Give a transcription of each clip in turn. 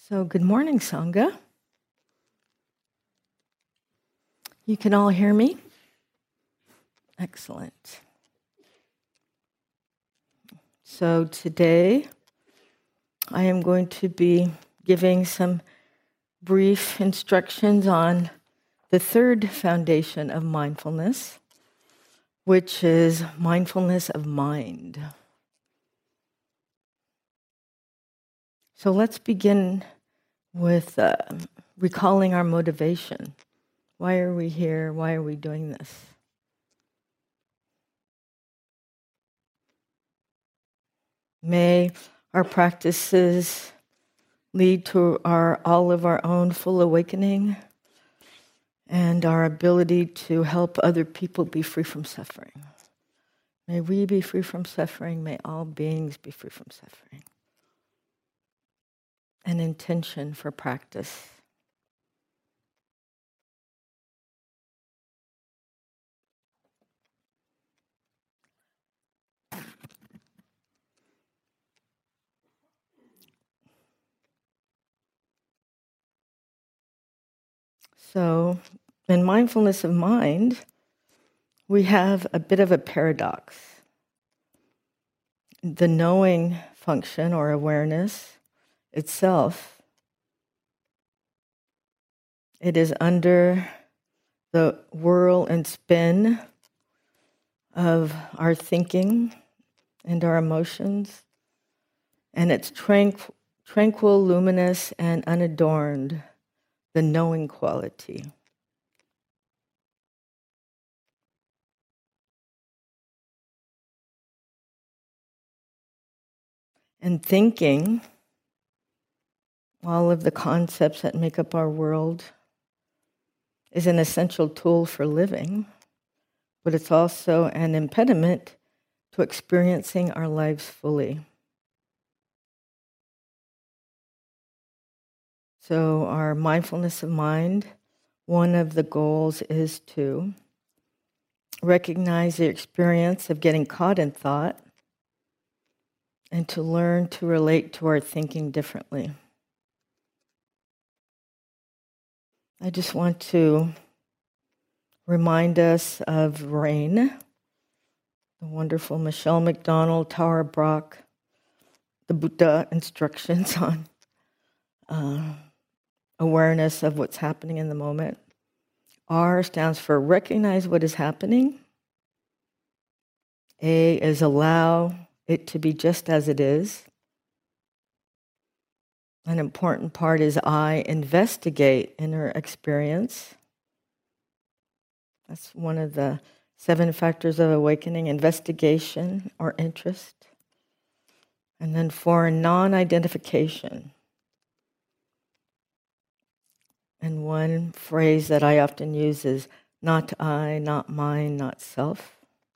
So, good morning, Sangha. You can all hear me? Excellent. So, today I am going to be giving some brief instructions on the third foundation of mindfulness, which is mindfulness of mind. So, let's begin with recalling our motivation. Why are we here? Why are we doing this? May our practices lead to all of our own full awakening and our ability to help other people be free from suffering. May we be free from suffering. May all beings be free from suffering. An intention for practice. So, in mindfulness of mind, we have a bit of a paradox. The knowing function or awareness itself, it is under the whirl and spin of our thinking and our emotions, and it's tranquil, luminous, and unadorned, the knowing quality. And thinking, all of the concepts that make up our world, is an essential tool for living, but it's also an impediment to experiencing our lives fully. So our mindfulness of mind, one of the goals is to recognize the experience of getting caught in thought and to learn to relate to our thinking differently. I just want to remind us of RAIN, the wonderful Michelle McDonald, Tara Brach, the Buddha instructions on awareness of what's happening in the moment. R stands for recognize what is happening. A is allow it to be just as it is. An important part is I, investigate inner experience. That's one of the 7 factors of awakening, investigation or interest. And then 4, non-identification. And one phrase that I often use is not I, not mine, not self.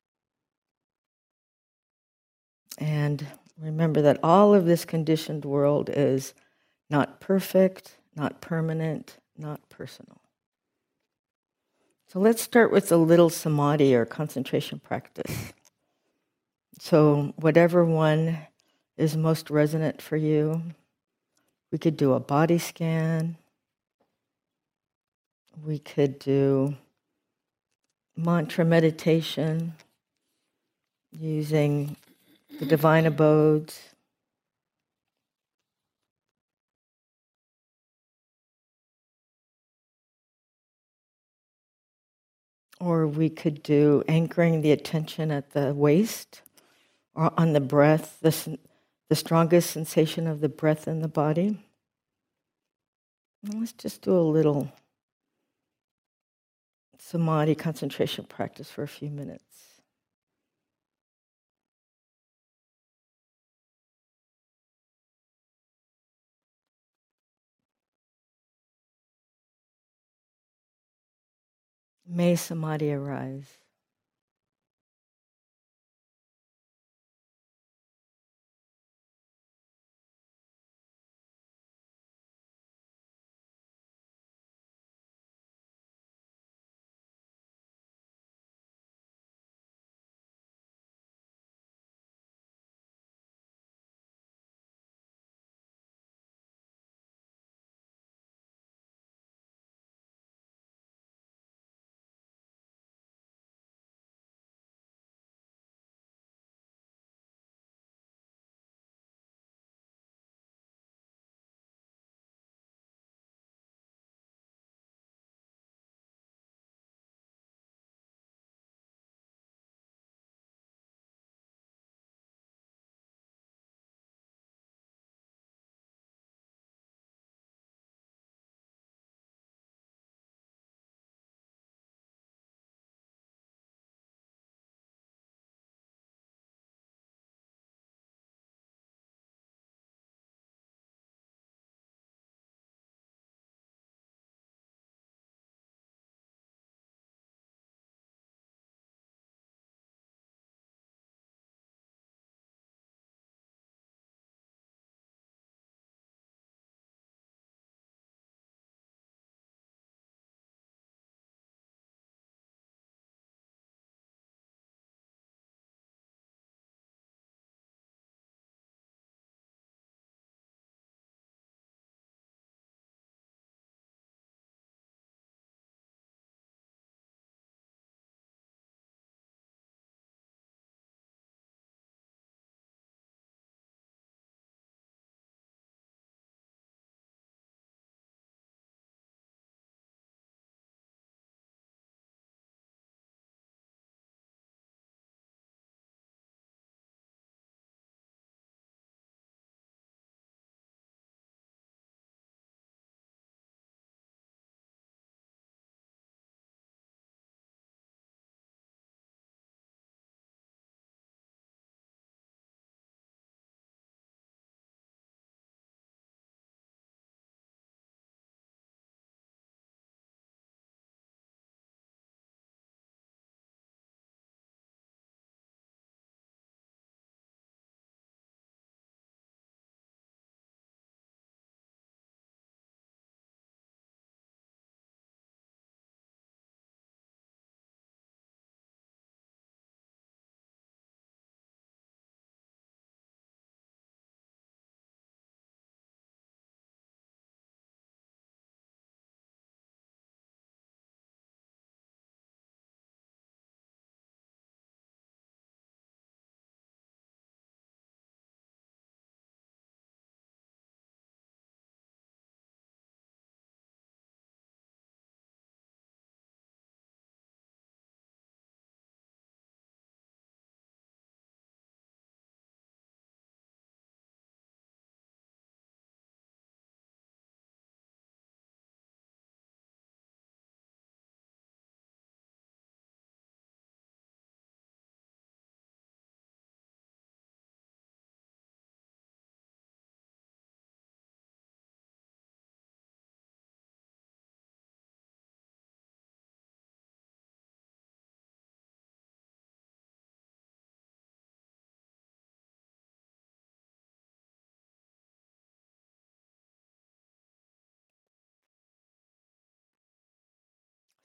And remember that all of this conditioned world is not perfect, not permanent, not personal. So let's start with a little samadhi or concentration practice. So whatever one is most resonant for you, we could do a body scan. We could do mantra meditation using the divine abodes. Or we could do anchoring the attention at the waist or on the breath, the strongest sensation of the breath in the body. And let's just do a little samadhi concentration practice for a few minutes. May samadhi arise.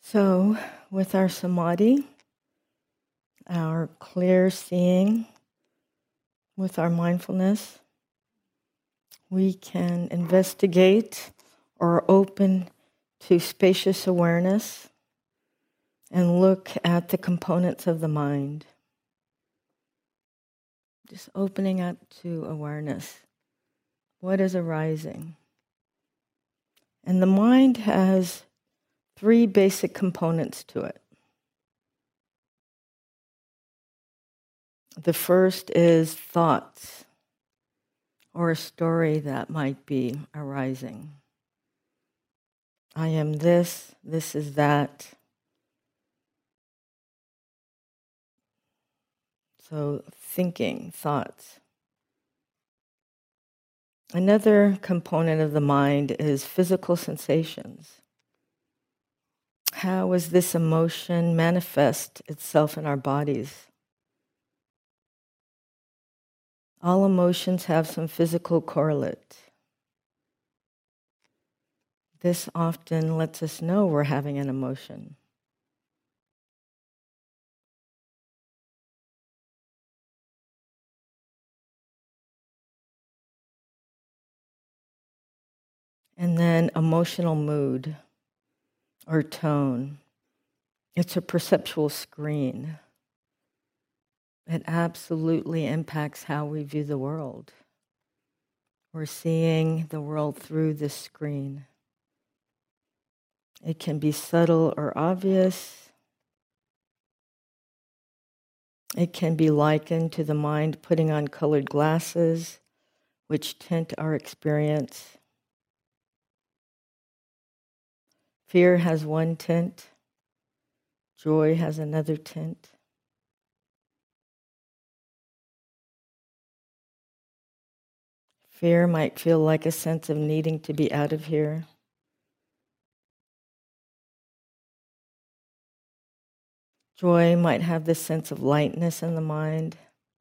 So, with our samadhi, our clear seeing, with our mindfulness, we can investigate or open to spacious awareness and look at the components of the mind. Just opening up to awareness. What is arising? And the mind has 3 basic components to it. The first is thoughts, or a story that might be arising. I am this is that. So thinking, thoughts. Another component of the mind is physical sensations. How does this emotion manifest itself in our bodies? All emotions have some physical correlate. This often lets us know we're having an emotion. And then emotional mood or tone. It's a perceptual screen. It absolutely impacts how we view the world. We're seeing the world through this screen. It can be subtle or obvious. It can be likened to the mind putting on colored glasses, which tint our experience. Fear has one tint. Joy has another tint. Fear might feel like a sense of needing to be out of here. Joy might have this sense of lightness in the mind.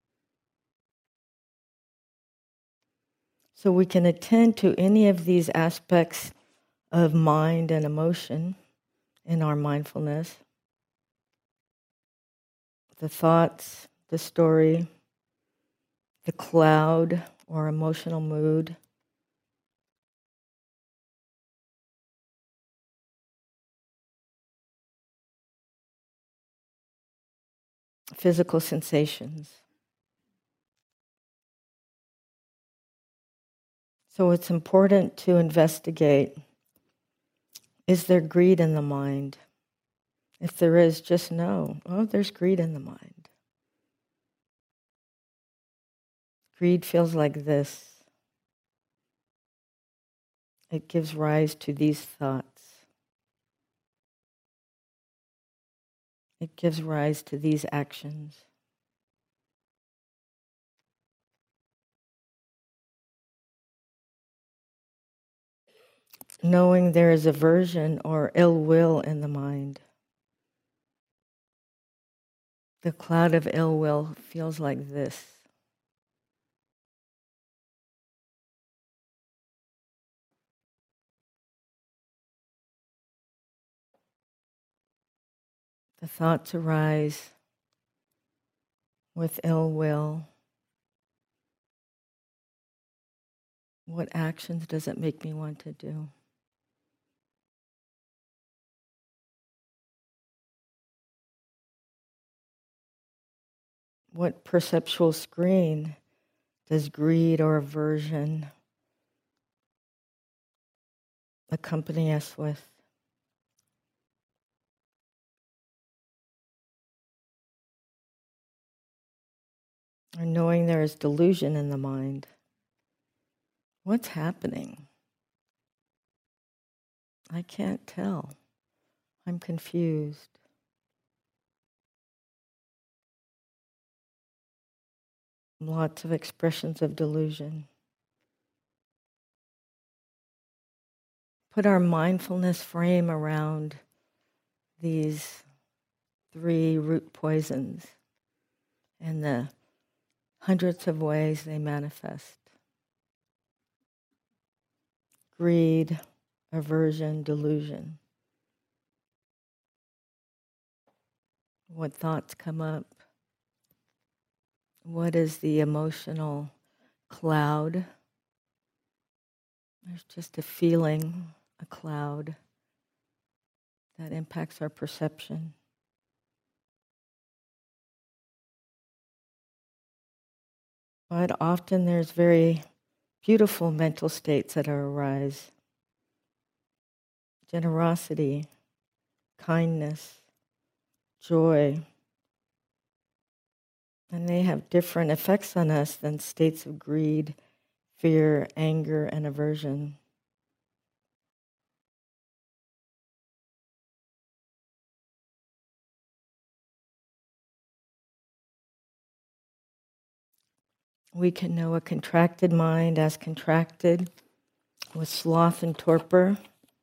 So we can attend to any of these aspects of mind and emotion in our mindfulness. The thoughts, the story, the cloud or emotional mood. Physical sensations. So it's important to investigate, is there greed in the mind? If there is, just know, oh, there's greed in the mind. Greed feels like this. It gives rise to these thoughts. It gives rise to these actions. Knowing there is aversion or ill will in the mind. The cloud of ill will feels like this. The thoughts arise with ill will. What actions does it make me want to do? What perceptual screen does greed or aversion accompany us with? Or knowing there is delusion in the mind. What's happening? I can't tell. I'm confused. Lots of expressions of delusion. Put our mindfulness frame around these 3 root poisons and the hundreds of ways they manifest. Greed, aversion, delusion. What thoughts come up? What is the emotional cloud? There's just a feeling, a cloud that impacts our perception. But often there's very beautiful mental states that arise. Generosity, kindness, joy. And they have different effects on us than states of greed, fear, anger, and aversion. We can know a contracted mind as contracted with sloth and torpor,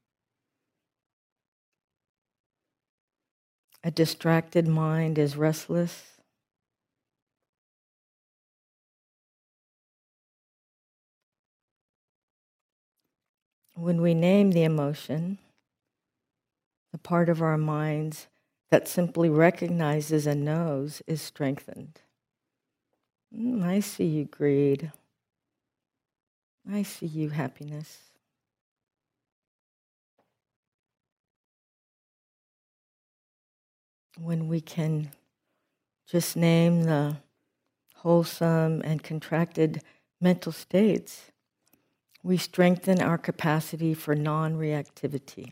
a distracted mind is restless. When we name the emotion, the part of our minds that simply recognizes and knows is strengthened. I see you, greed. I see you, happiness. When we can just name the wholesome and contracted mental states, we strengthen our capacity for non-reactivity.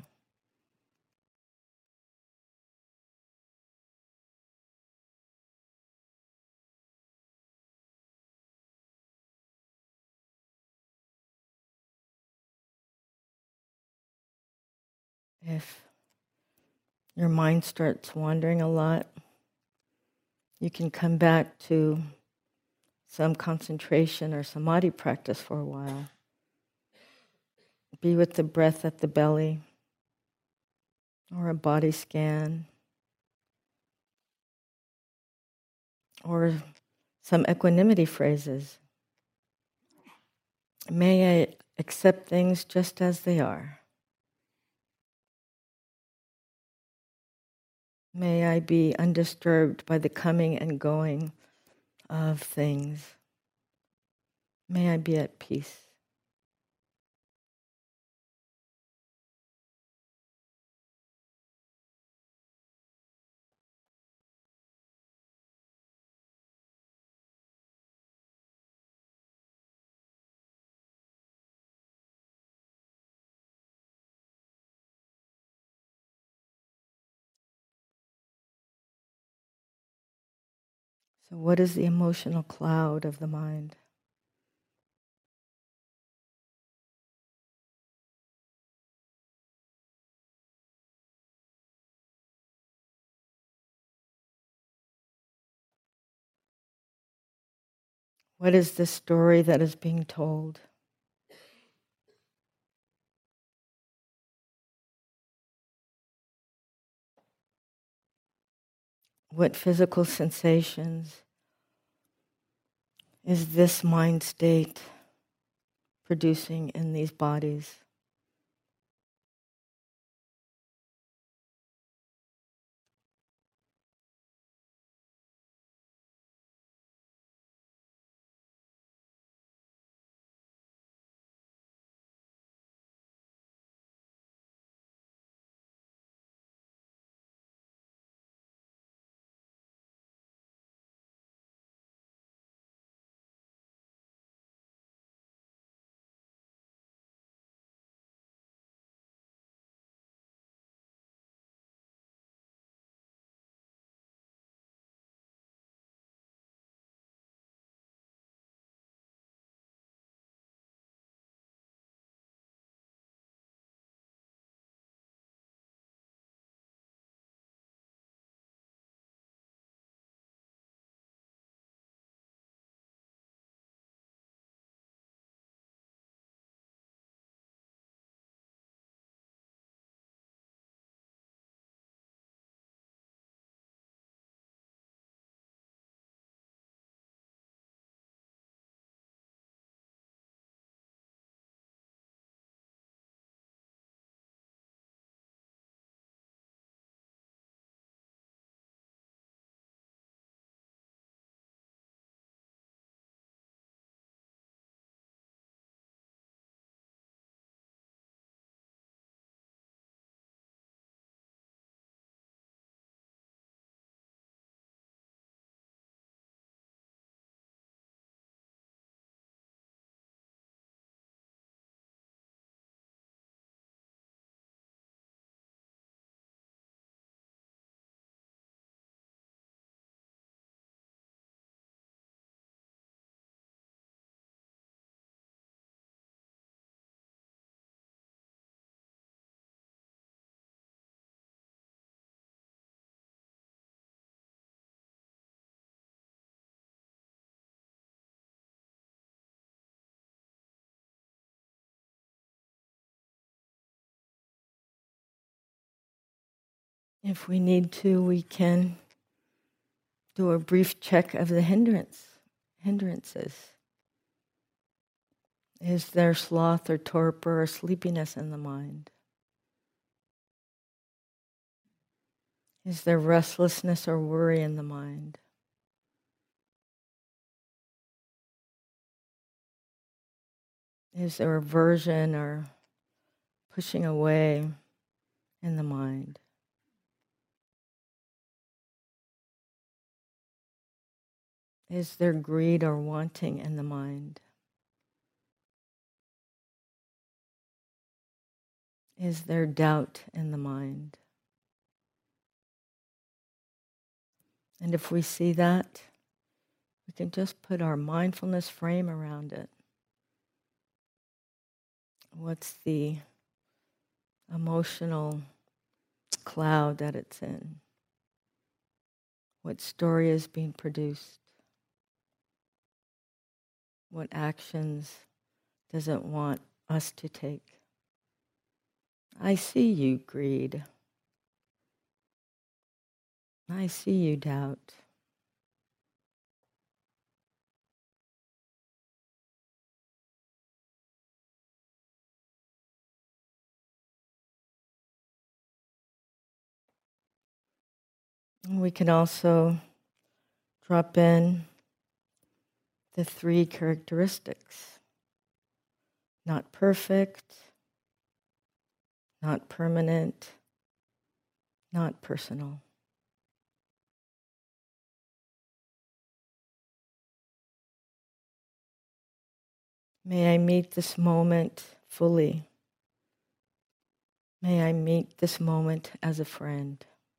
If your mind starts wandering a lot, you can come back to some concentration or samadhi practice for a while. Be with the breath at the belly, or a body scan, or some equanimity phrases. May I accept things just as they are. May I be undisturbed by the coming and going of things. May I be at peace. So what is the emotional cloud of the mind? What is the story that is being told? What physical sensations is this mind state producing in these bodies? If we need to, we can do a brief check of the hindrances. Is there sloth or torpor or sleepiness in the mind? Is there restlessness or worry in the mind? Is there aversion or pushing away in the mind? Is there greed or wanting in the mind? Is there doubt in the mind? And if we see that, we can just put our mindfulness frame around it. What's the emotional cloud that it's in? What story is being produced? What actions does it want us to take? I see you, greed. I see you, doubt. And we can also drop in the 3 characteristics. Not perfect, not permanent, not personal. May I meet this moment fully. May I meet this moment as a friend.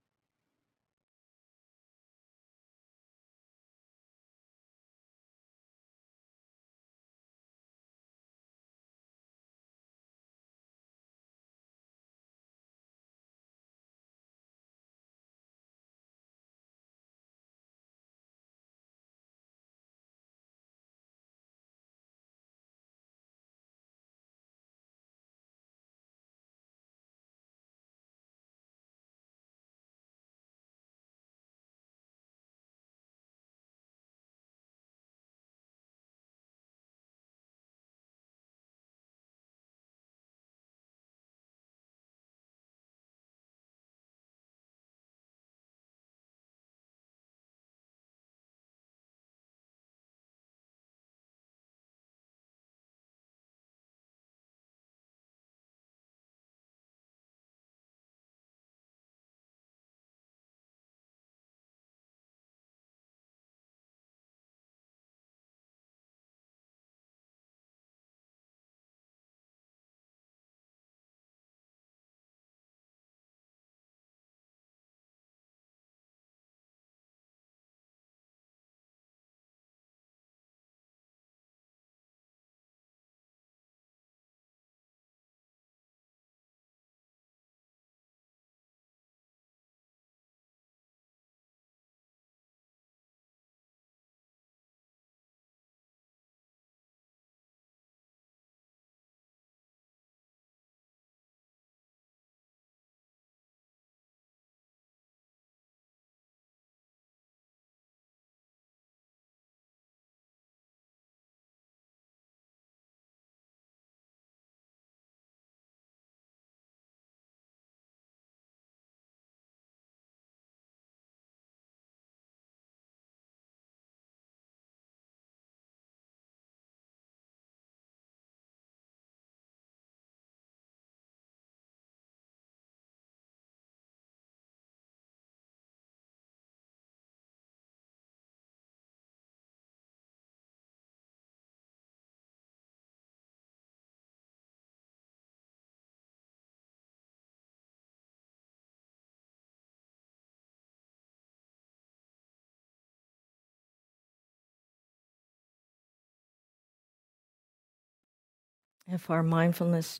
If our mindfulness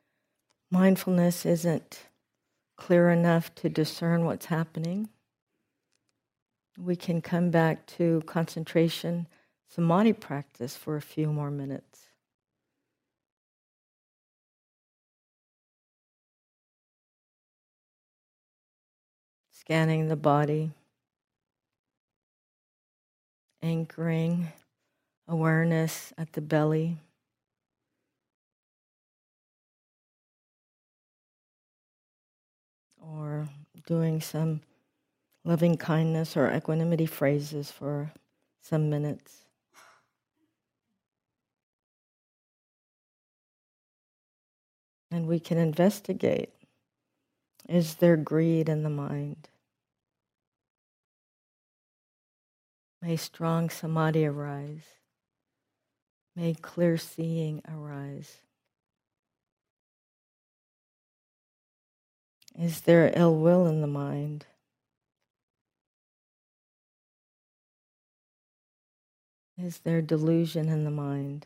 isn't clear enough to discern what's happening, we can come back to concentration samadhi practice for a few more minutes. scanning the body, anchoring awareness at the belly. Or doing some loving kindness or equanimity phrases for some minutes. And we can investigate, is there greed in the mind? May strong samadhi arise. May clear seeing arise. Is there ill will in the mind? Is there delusion in the mind?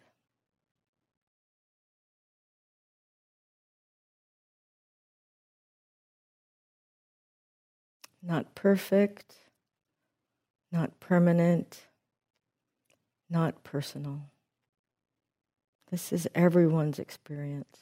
Not perfect, not permanent, not personal. This is everyone's experience.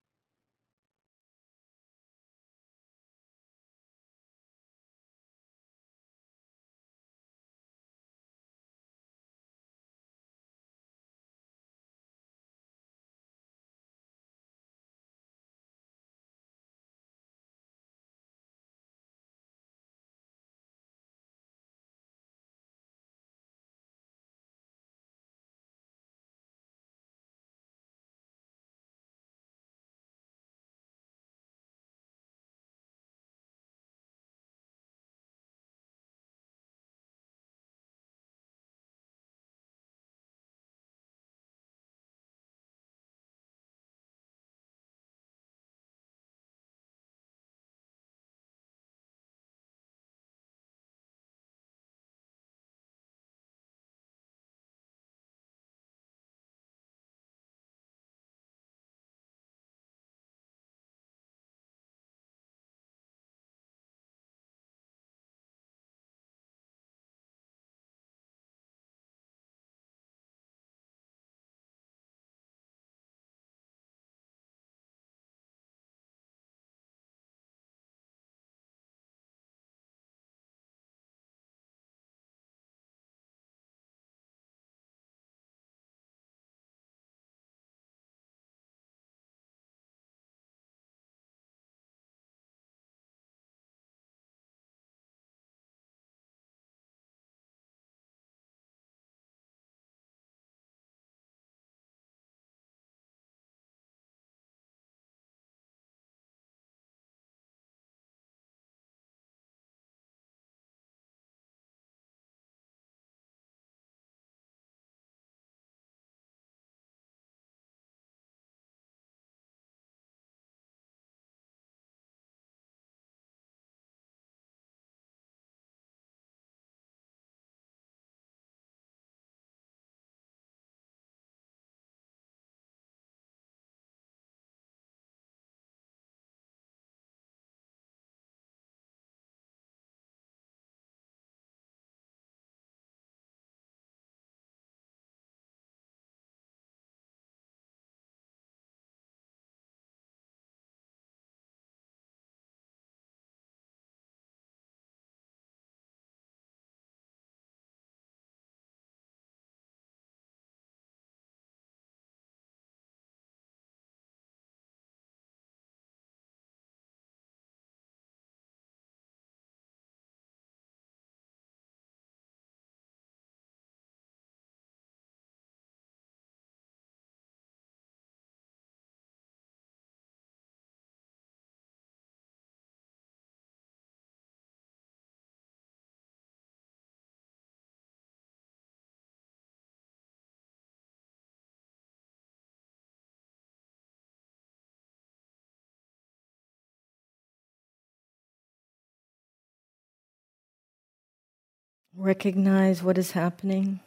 Recognize what is happening.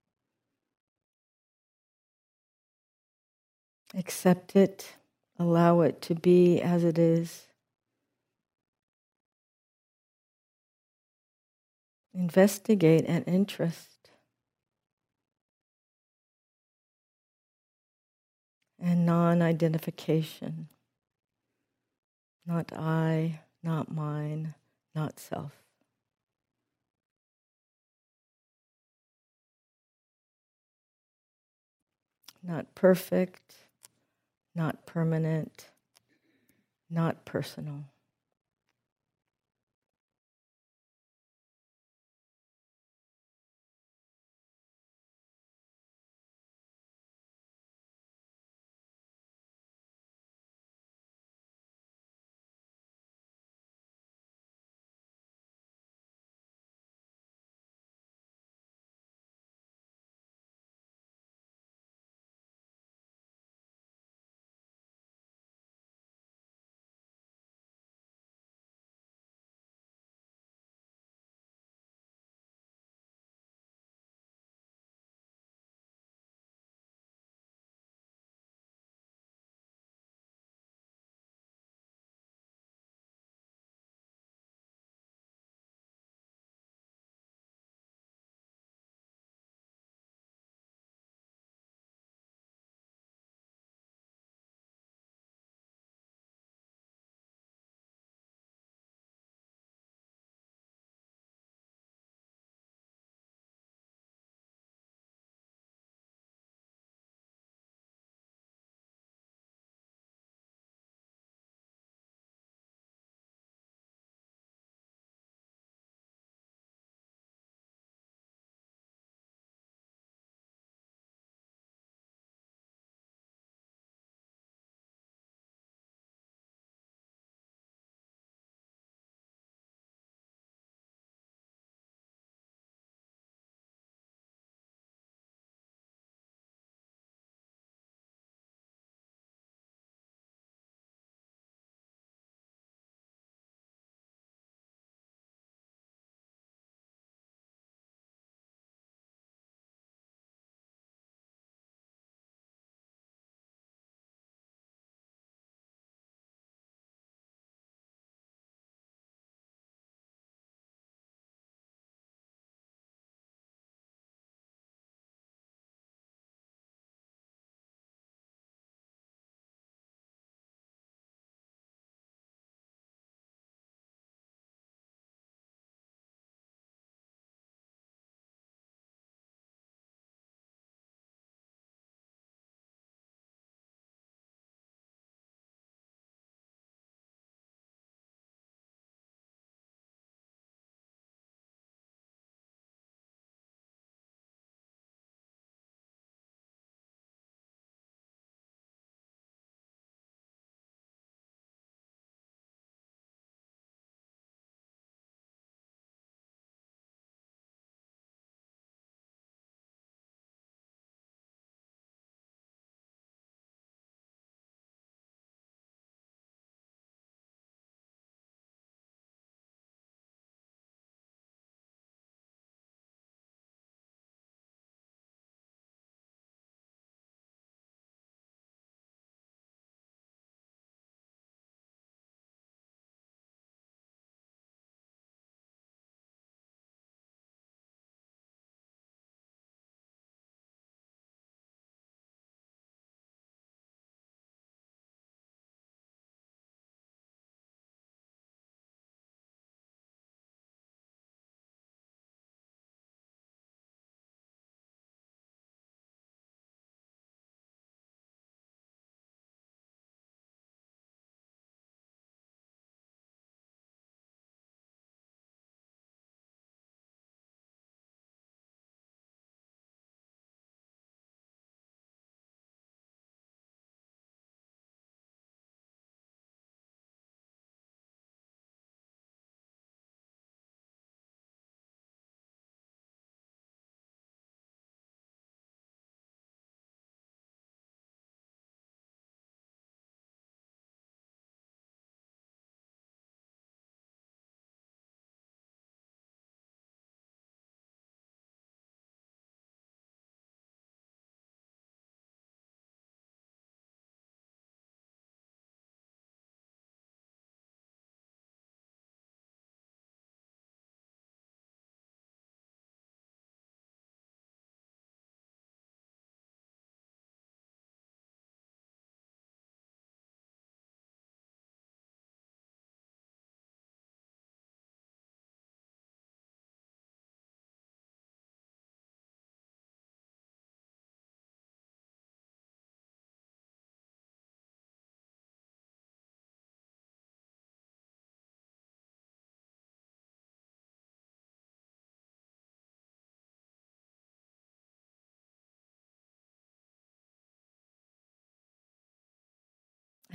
Accept it. Allow it to be as it is. Investigate and interest. And non-identification. Not I, not mine, not self. Not perfect, not permanent, not personal.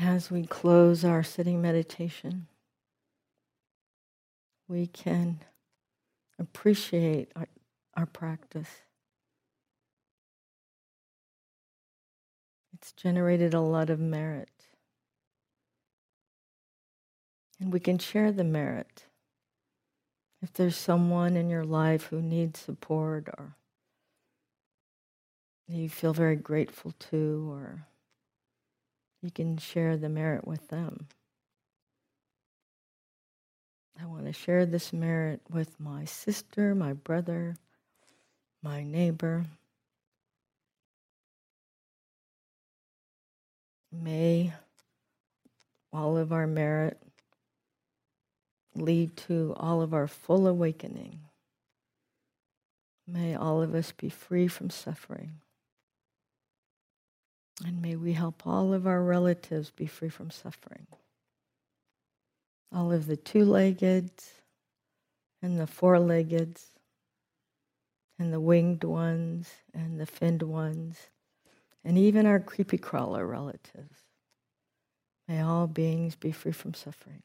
As we close our sitting meditation, we can appreciate our practice. It's generated a lot of merit. And we can share the merit. If there's someone in your life who needs support or you feel very grateful to, or you can share the merit with them. I want to share this merit with my sister, my brother, my neighbor. May all of our merit lead to all of our full awakening. May all of us be free from suffering. And may we help all of our relatives be free from suffering. All of the two-legged and the four-legged and the winged ones and the finned ones and even our creepy crawler relatives. May all beings be free from suffering.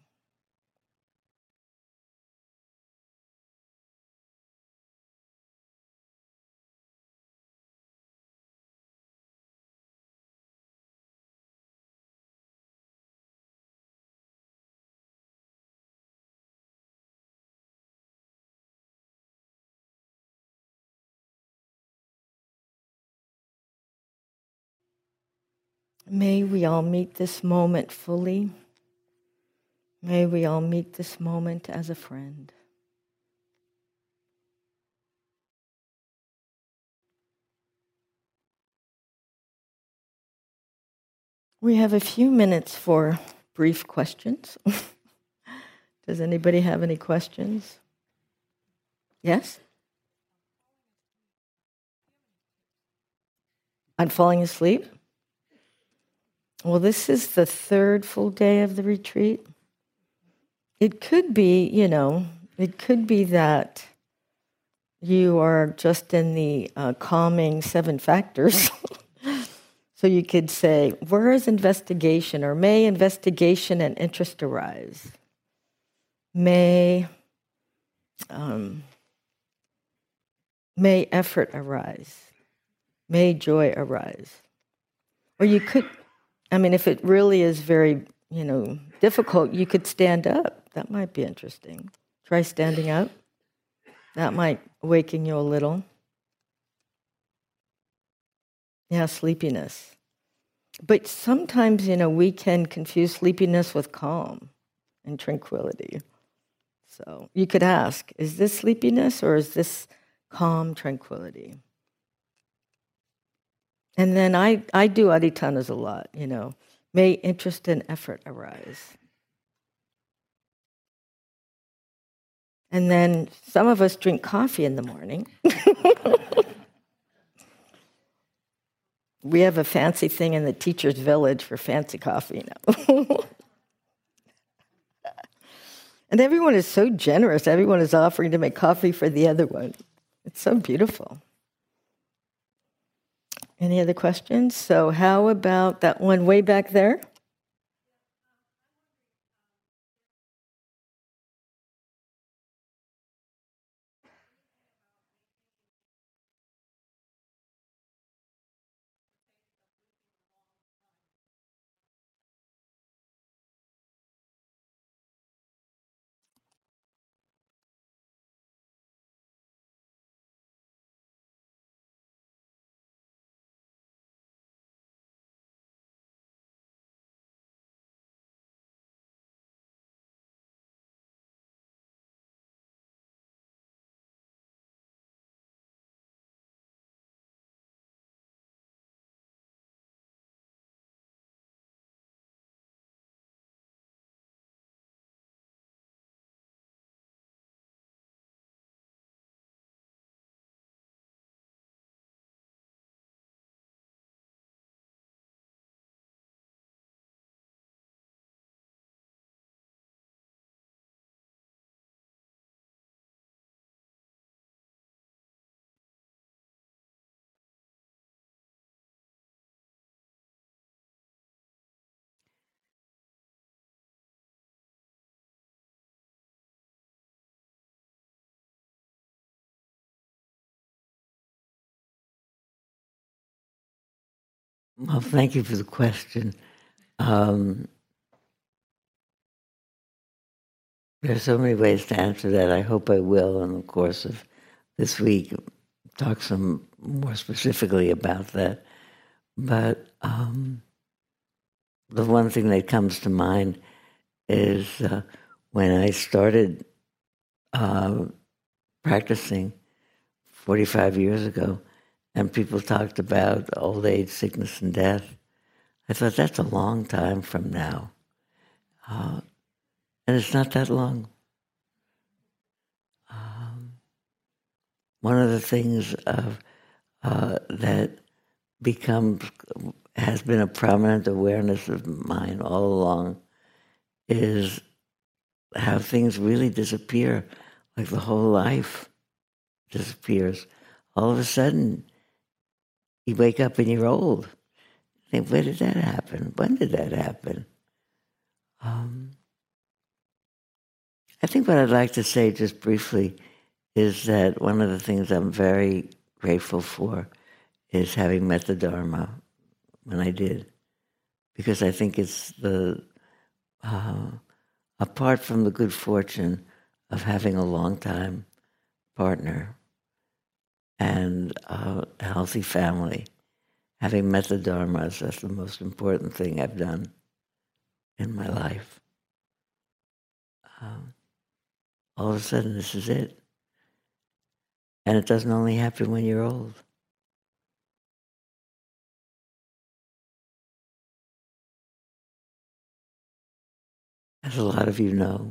May we all meet this moment fully. May we all meet this moment as a friend. We have a few minutes for brief questions. Does anybody have any questions? Yes? On falling asleep? Well, this is the third full day of the retreat. It could be, it could be that you are just in the calming 7 factors. So you could say, where is investigation? Or may investigation and interest arise? May effort arise? May joy arise? Or you could, if it really is very, difficult, you could stand up. That might be interesting. Try standing up. That might awaken you a little. Yeah, sleepiness. But sometimes, we can confuse sleepiness with calm and tranquility. So you could ask, is this sleepiness or is this calm tranquility? And then I do adhitanas a lot, May interest and effort arise. And then some of us drink coffee in the morning. We have a fancy thing in the teacher's village for fancy coffee now. And everyone is so generous. Everyone is offering to make coffee for the other one. It's so beautiful. Any other questions? So how about that one way back there? Well, thank you for the question. There are so many ways to answer that. I hope I will, in the course of this week, talk some more specifically about that. But the one thing that comes to mind is when I started practicing 45 years ago, and people talked about old age, sickness, and death. I thought, that's a long time from now. And it's not that long. One of the things that has been a prominent awareness of mine all along is how things really disappear, like the whole life disappears. All of a sudden, you wake up and you're old. You think, where did that happen? When did that happen? I think what I'd like to say just briefly is that one of the things I'm very grateful for is having met the Dharma when I did, because I think it's apart from the good fortune of having a long-time partner and a healthy family, having met the Dharmas, that's the most important thing I've done in my life. All of a sudden, this is it. And it doesn't only happen when you're old. As a lot of you know.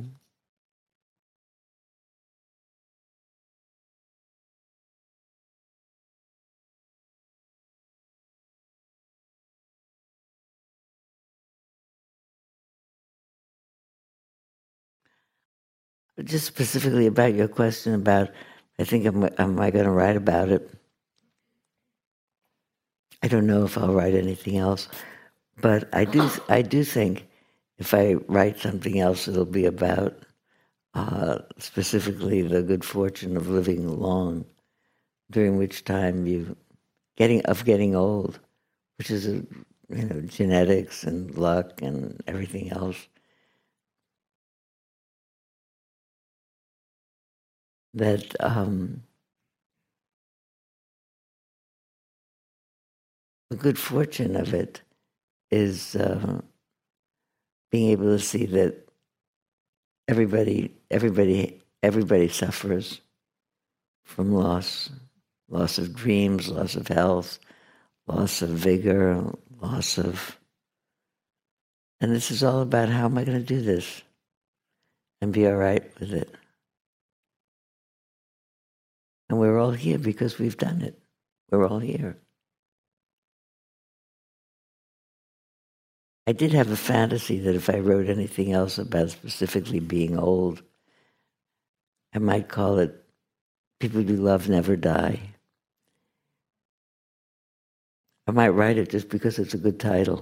Just specifically about your question about, I think, am I going to write about it? I don't know if I'll write anything else, but I do think if I write something else, it'll be about specifically the good fortune of living long, during which time getting old, which is genetics and luck and everything else. That the good fortune of it is being able to see that everybody suffers from loss of dreams, loss of health, loss of vigor, and this is all about, how am I going to do this and be all right with it? And we're all here because we've done it. We're all here. I did have a fantasy that if I wrote anything else about specifically being old, I might call it People You Love Never Die. I might write it just because it's a good title.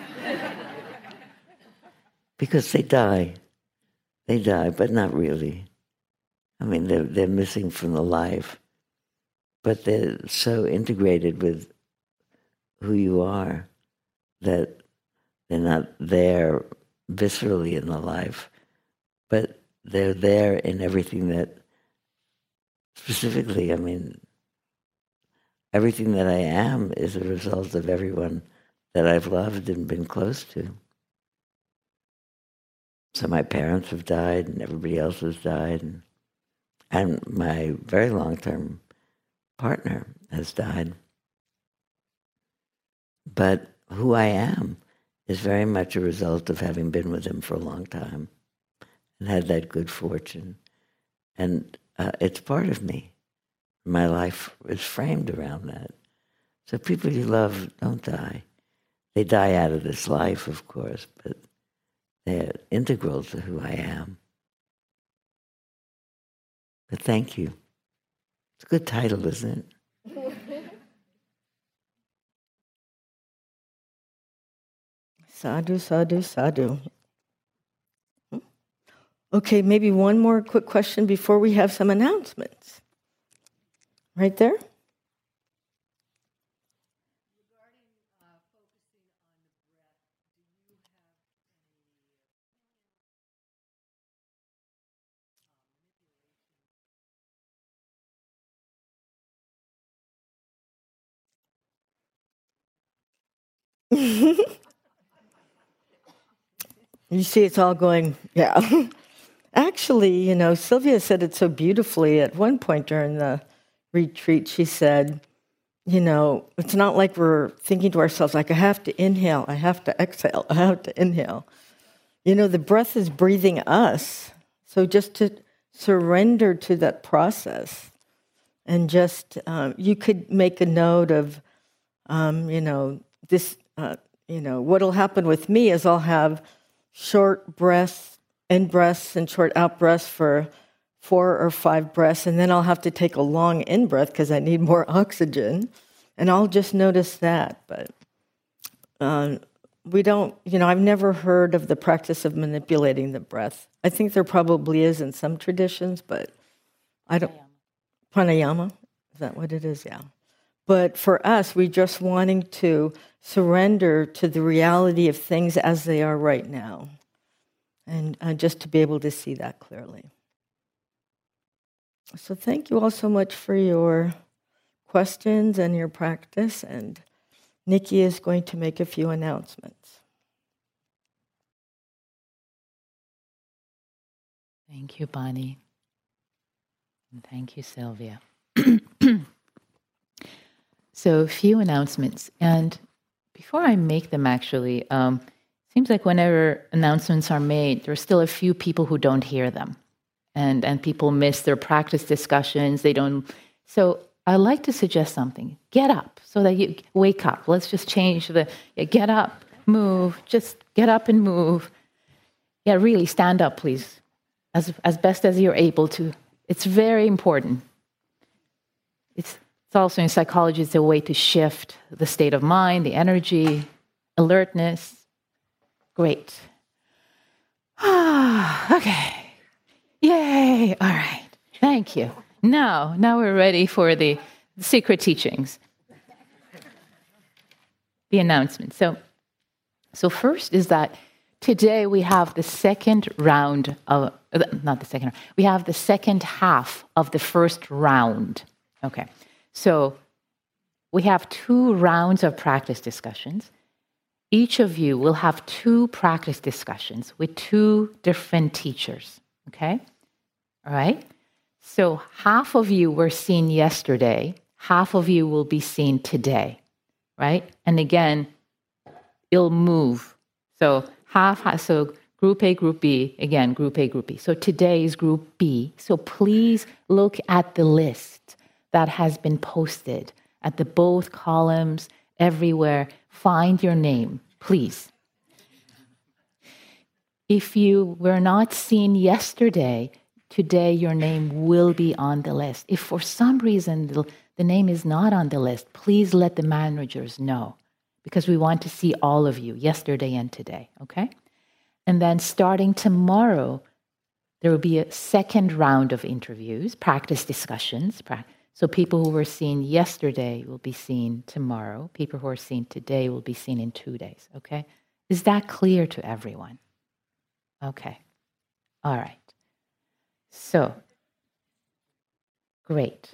Because they die. They die, but not really. I mean, they're missing from the life, but they're so integrated with who you are that they're not there viscerally in the life, but they're there in everything that, specifically, I mean, everything that I am is a result of everyone that I've loved and been close to. So my parents have died, and everybody else has died, and my very long-term partner has died. But who I am is very much a result of having been with him for a long time and had that good fortune. And it's part of me. My life is framed around that. So people you love don't die. They die out of this life, of course, but they're integral to who I am. But thank you. It's a good title, isn't it? Sadhu, sadhu, sadhu. Okay, maybe one more quick question before we have some announcements. Right there? You see, it's all going, yeah. Actually, Sylvia said it so beautifully at one point during the retreat. She said, it's not like we're thinking to ourselves, like, I have to inhale, I have to exhale, I have to inhale. The breath is breathing us. So just to surrender to that process and just, you could make a note of, this, what'll happen with me is I'll have short breaths, in-breaths and short out-breaths for 4 or 5 breaths, and then I'll have to take a long in-breath because I need more oxygen, and I'll just notice that. But we don't, I've never heard of the practice of manipulating the breath. I think there probably is in some traditions, but I don't. Pranayama, is that what it is? Yeah. But for us, we're just wanting to surrender to the reality of things as they are right now, and just to be able to see that clearly. So thank you all so much for your questions and your practice, and Nikki is going to make a few announcements. Thank you, Bonnie. And thank you, Sylvia. So a few announcements. And before I make them, actually, seems like whenever announcements are made, there are still a few people who don't hear them. And people miss their practice discussions. They don't. So I like to suggest something. Get up so that you wake up. Let's just change get up, move, just get up and move. Yeah, really stand up, please, as best as you're able to. It's very important. It's also in psychology, it's a way to shift the state of mind, the energy, alertness. Great. Okay. Yay. All right. Thank you. Now we're ready for the secret teachings. The announcement. So first is that today we have the second round of, not the second round, we have the second half of the first round. Okay. So we have 2 rounds of practice discussions. Each of you will have 2 practice discussions with 2 different teachers. Okay? All right? So half of you were seen yesterday, half of you will be seen today. Right? And again, it'll move. So so group A, group B, again, group A, group B. So today is group B. So please look at the list that has been posted at the both columns, everywhere. Find your name, please. If you were not seen yesterday, today your name will be on the list. If for some reason the name is not on the list, please let the managers know, because we want to see all of you yesterday and today, okay? And then starting tomorrow, there will be a second round of interviews, practice discussions. So people who were seen yesterday will be seen tomorrow. People who are seen today will be seen in 2 days, okay? Is that clear to everyone? Okay. All right. So, great.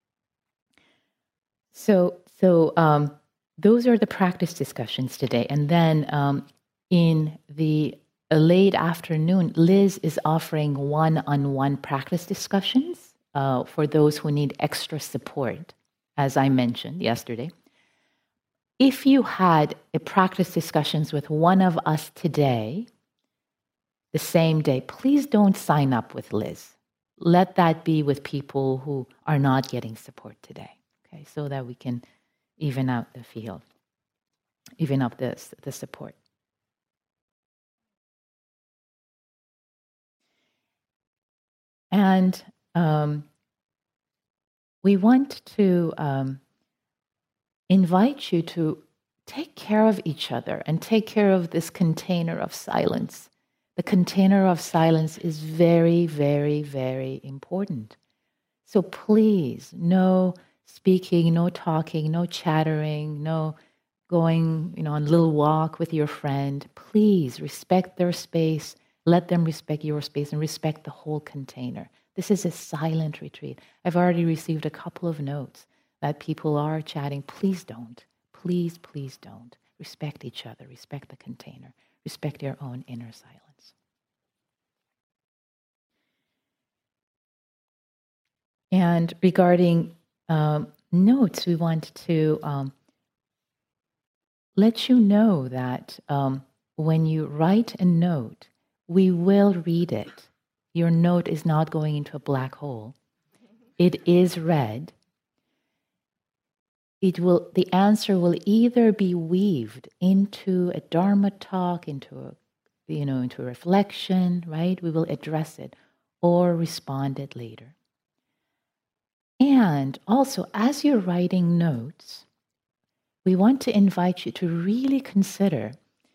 So those are the practice discussions today. And then in the late afternoon, Liz is offering one-on-one practice discussions for those who need extra support, as I mentioned yesterday. If you had a practice discussions with one of us today, the same day, please don't sign up with Liz. Let that be with people who are not getting support today, okay, so that we can even out the field, even up the support. And we want to invite you to take care of each other and take care of this container of silence. The container of silence is very, very, very important. So please, no speaking, no talking, no chattering, no going, on a little walk with your friend. Please respect their space. Let them respect your space and respect the whole container. This is a silent retreat. I've already received a couple of notes that people are chatting. Please don't. Please, please don't. Respect each other, respect the container, respect your own inner silence. And regarding notes, we want to let you know that when you write a note, we will read it. Your note is not going into a black hole. It is read. The answer will either be weaved into a Dharma talk, into a reflection, right? We will address it or respond it later. And also, as you're writing notes, we want to invite you to really consider,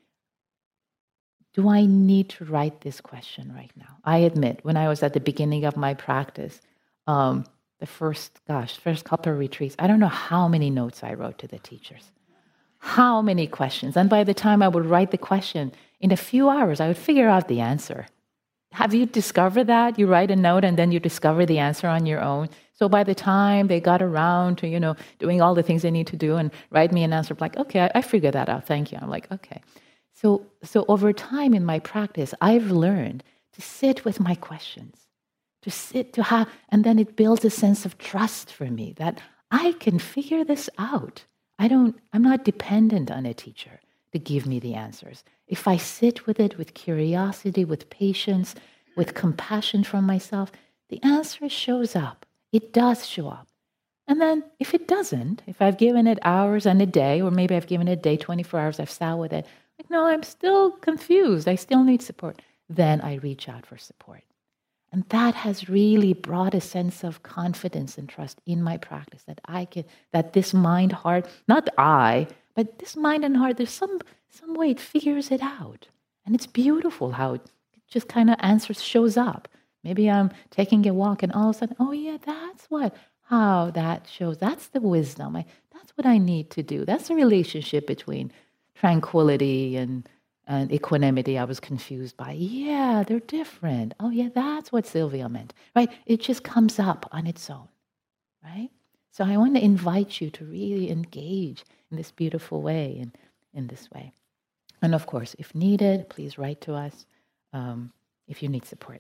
do I need to write this question right now? I admit, when I was at the beginning of my practice, the first couple of retreats, I don't know how many notes I wrote to the teachers. How many questions. And by the time I would write the question, in a few hours, I would figure out the answer. Have you discovered that? You write a note and then you discover the answer on your own. So by the time they got around to, doing all the things they need to do and write me an answer, like, okay, I figured that out. Thank you. I'm like, okay. So over time in my practice, I've learned to sit with my questions, and then it builds a sense of trust for me that I can figure this out. I'm not dependent on a teacher to give me the answers. If I sit with it with curiosity, with patience, with compassion from myself, the answer shows up. It does show up. And then if it doesn't, if I've given it hours and a day, or maybe I've given it a day, 24 hours, I've sat with it, like, no, I'm still confused. I still need support. Then I reach out for support. And that has really brought a sense of confidence and trust in my practice that this mind, heart, not I, but this mind and heart, there's some way it figures it out. And it's beautiful how it just kind of shows up. Maybe I'm taking a walk and all of a sudden, oh yeah, that's how that shows. That's the wisdom. That's what I need to do. That's the relationship between tranquility and equanimity I was confused by. Yeah, they're different. Oh yeah, that's what Sylvia meant, right? It just comes up on its own, right? So I want to invite you to really engage in this beautiful way and in this way. And of course, if needed, please write to us if you need support.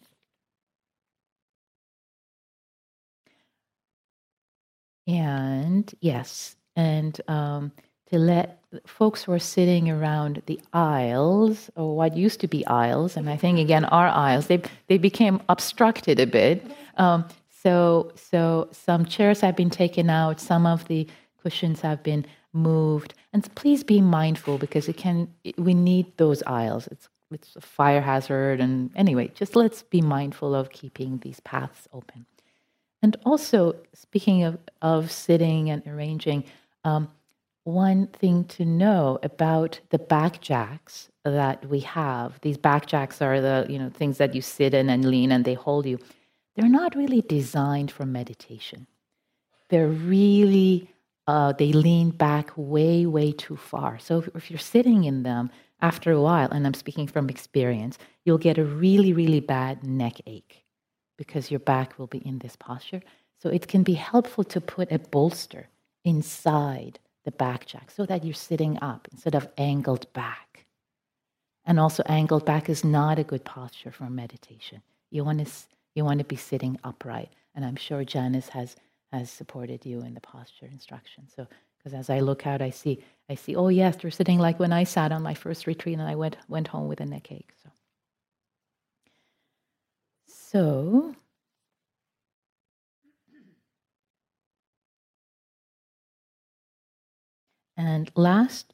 And yes, and to let folks who are sitting around the aisles, or what used to be aisles, and I think again are aisles, they became obstructed a bit. So some chairs have been taken out, some of the cushions have been moved, and please be mindful because we need those aisles. It's a fire hazard, and anyway, just let's be mindful of keeping these paths open. And also, speaking of sitting and arranging, one thing to know about the back jacks that we have, these back jacks are the things that you sit in and lean and they hold you. They're not really designed for meditation. They're really, they lean back way, way too far. So if you're sitting in them, after a while, and I'm speaking from experience, you'll get a really, really bad neck ache, because your back will be in this posture. So it can be helpful to put a bolster inside the back jack so that you're sitting up instead of angled back. And also angled back is not a good posture for meditation. You want to be sitting upright. And I'm sure Janice has supported you in the posture instruction. So because as I look out, I see, oh yes, they're sitting like when I sat on my first retreat and I went home with a neck ache. So, and last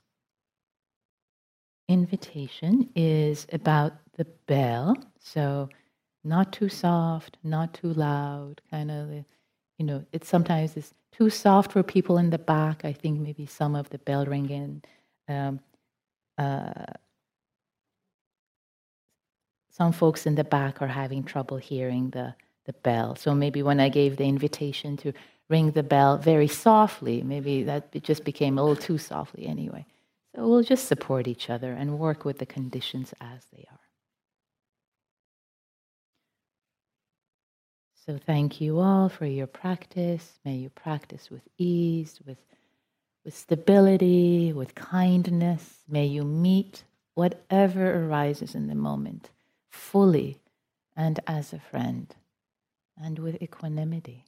invitation is about the bell. So, not too soft, not too loud, kind of, it's sometimes it's too soft for people in the back. I think maybe some of the bell ringing, some folks in the back are having trouble hearing the bell. So maybe when I gave the invitation to ring the bell very softly, maybe that just became a little too softly anyway. So we'll just support each other and work with the conditions as they are. So thank you all for your practice. May you practice with ease, with with stability, with kindness. May you meet whatever arises in the moment fully and as a friend and with equanimity.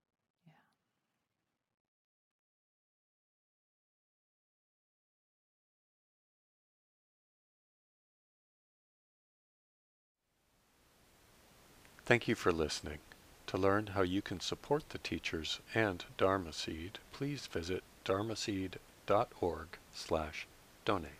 Thank you for listening. To learn how you can support the teachers and Dharma Seed, please visit dharmaseed.org/donate.